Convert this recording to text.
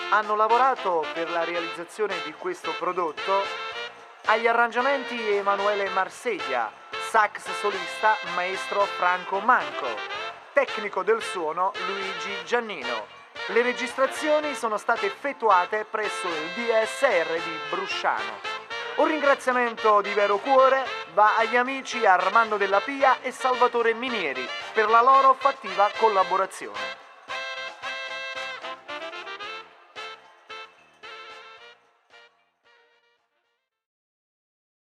Hanno lavorato per la realizzazione di questo prodotto agli arrangiamenti Emanuele Marseglia, sax solista maestro Franco Manco, tecnico del suono Luigi Giannino. Le registrazioni sono state effettuate presso il DSR di Brusciano. Un ringraziamento di vero cuore va agli amici Armando Della Pia e Salvatore Minieri per la loro fattiva collaborazione.